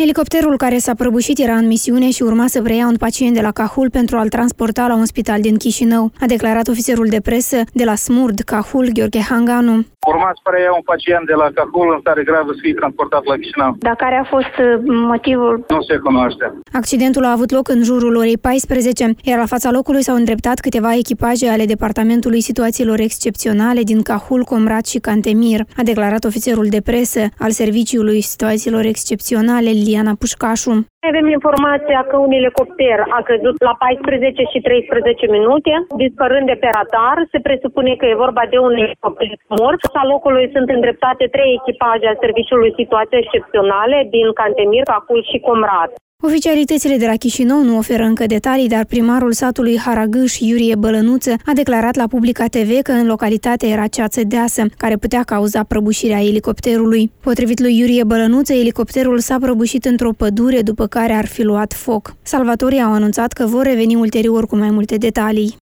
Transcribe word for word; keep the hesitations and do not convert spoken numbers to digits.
Elicopterul care s-a prăbușit era în misiune și urma să preia un pacient de la Cahul pentru a-l transporta la un spital din Chișinău, a declarat ofițerul de presă de la SMURD Cahul, Gheorghe Hanganu. Urma să preia un pacient de la Cahul în stare gravă să fie transportat la Chișinău. Dar care a fost motivul? Nu se cunoaște. Accidentul a avut loc în jurul orei paisprezece, iar la fața locului s-au îndreptat câteva echipaje ale Departamentului Situațiilor Excepționale din Cahul, Comrat și Cantemir, a declarat ofițerul de presă al Serviciului Situațiilor Excepționale, Liliana Pușcașu. Avem informația că un elicopter a căzut la paisprezece și treisprezece minute, dispărând de pe radar. Se presupune că e vorba de un elicopter mort. La locului sunt îndreptate trei echipaje a Serviciului Situații Excepționale din Cantemir, Cahul și Comrat. Oficialitățile de la Chișinău nu oferă încă detalii, dar primarul satului Haragâș, Iurie Bălănuță, a declarat la Publica T V că în localitate era ceață deasă, care putea cauza prăbușirea elicopterului. Potrivit lui Iurie Bălănuță, elicopterul s-a prăbușit într-o pădure, după care ar fi luat foc. Salvatorii au anunțat că vor reveni ulterior cu mai multe detalii.